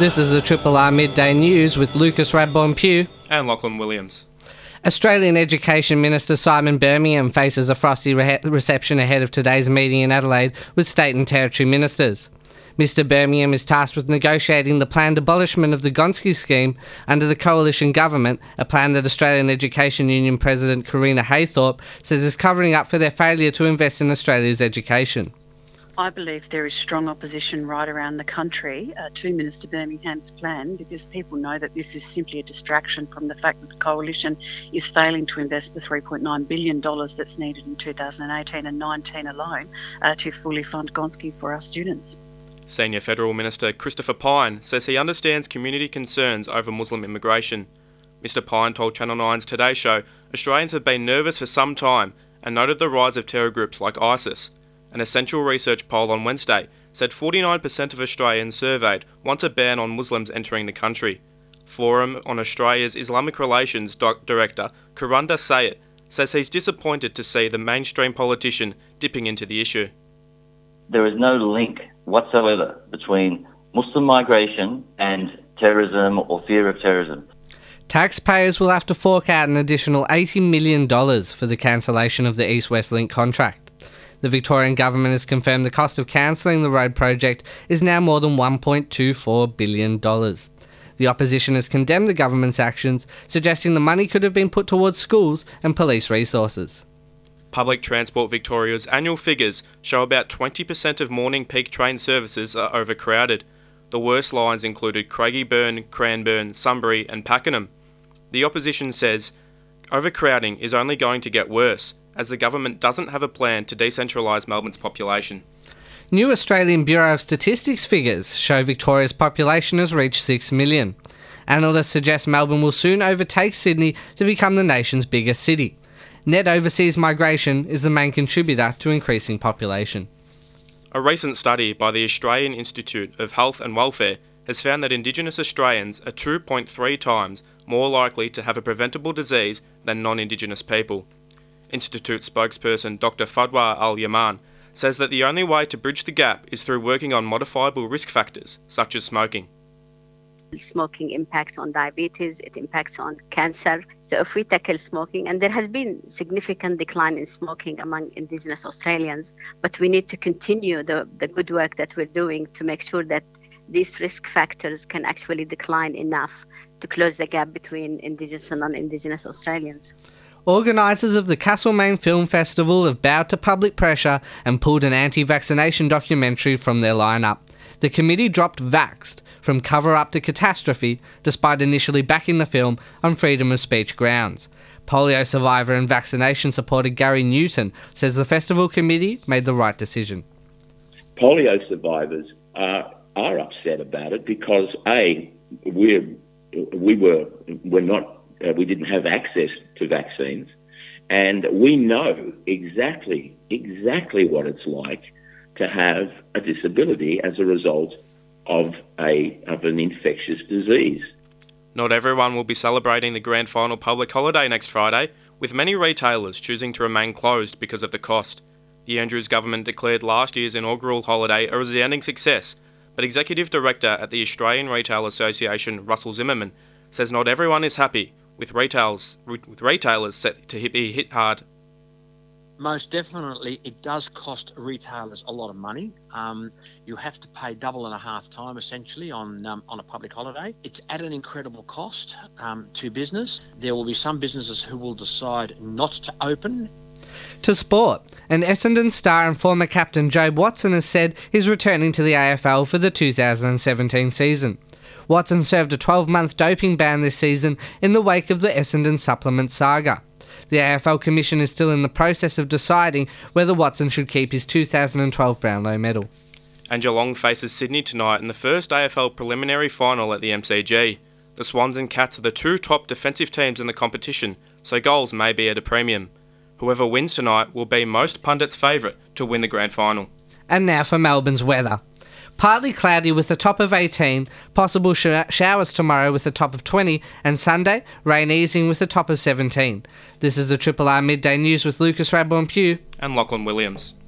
This is the Triple R Midday News with Lucas Radbourne-Pugh and Lachlan Williams. Australian Education Minister Simon Birmingham faces a frosty reception ahead of today's meeting in Adelaide with state and territory ministers. Mr Birmingham is tasked with negotiating the planned abolishment of the Gonski scheme under the coalition government, a plan that Australian Education Union President Karina Haythorpe says is covering up for their failure to invest in Australia's education. I believe there is strong opposition right around the country to Minister Birmingham's plan, because people know that this is simply a distraction from the fact that the coalition is failing to invest the $3.9 billion that's needed in 2018 and 19 alone to fully fund Gonski for our students. Senior Federal Minister Christopher Pyne says he understands community concerns over Muslim immigration. Mr Pyne told Channel 9's Today Show Australians have been nervous for some time and noted the rise of terror groups like ISIS. An Essential Research poll on Wednesday said 49% of Australians surveyed want a ban on Muslims entering the country. Forum on Australia's Islamic Relations Director, Kurunda Sayed, says he's disappointed to see the mainstream politician dipping into the issue. There is no link whatsoever between Muslim migration and terrorism or fear of terrorism. Taxpayers will have to fork out an additional $80 million for the cancellation of the East West Link contract. The Victorian government has confirmed the cost of cancelling the road project is now more than $1.24 billion. The opposition has condemned the government's actions, suggesting the money could have been put towards schools and police resources. Public Transport Victoria's annual figures show about 20% of morning peak train services are overcrowded. The worst lines included Craigieburn, Cranbourne, Sunbury and Pakenham. The opposition says overcrowding is only going to get worse, as the government doesn't have a plan to decentralise Melbourne's population. New Australian Bureau of Statistics figures show Victoria's population has reached 6 million. Analysts suggest Melbourne will soon overtake Sydney to become the nation's biggest city. Net overseas migration is the main contributor to increasing population. A recent study by the Australian Institute of Health and Welfare has found that Indigenous Australians are 2.3 times more likely to have a preventable disease than non-Indigenous people. Institute spokesperson Dr. Fadwa Al-Yaman says that the only way to bridge the gap is through working on modifiable risk factors, such as smoking. Smoking impacts on diabetes, it impacts on cancer. So if we tackle smoking, and there has been significant decline in smoking among Indigenous Australians, but we need to continue the good work that we're doing to make sure that these risk factors can actually decline enough to close the gap between Indigenous and non-Indigenous Australians. Organisers of the Castlemaine Film Festival have bowed to public pressure and pulled an anti-vaccination documentary from their lineup. The committee dropped Vaxxed from cover-up to catastrophe, despite initially backing the film on freedom of speech grounds. Polio survivor and vaccination supporter Gary Newton says the festival committee made the right decision. Polio survivors are upset about it because we didn't have access to vaccines, and we know exactly what it's like to have a disability as a result of an infectious disease. Not everyone will be celebrating the grand final public holiday next Friday, with many retailers choosing to remain closed because of the cost. The Andrews government declared last year's inaugural holiday a resounding success, but Executive Director at the Australian Retail Association, Russell Zimmerman, says not everyone is happy, with retailers set to be hit hard. Most definitely, it does cost retailers a lot of money. You have to pay double and a half time, essentially, on a public holiday. It's at an incredible cost to business. There will be some businesses who will decide not to open. To sport, an Essendon star and former captain Jobe Watson has said he's returning to the AFL for the 2017 season. Watson served a 12-month doping ban this season in the wake of the Essendon supplement saga. The AFL Commission is still in the process of deciding whether Watson should keep his 2012 Brownlow medal. And Geelong faces Sydney tonight in the first AFL preliminary final at the MCG. The Swans and Cats are the two top defensive teams in the competition, so goals may be at a premium. Whoever wins tonight will be most pundits' favourite to win the grand final. And now for Melbourne's weather. Partly cloudy with a top of 18, possible showers tomorrow with a top of 20, and Sunday, rain easing with a top of 17. This is the Triple R Midday News with Lucas Radbourne-Pugh and Lachlan Williams.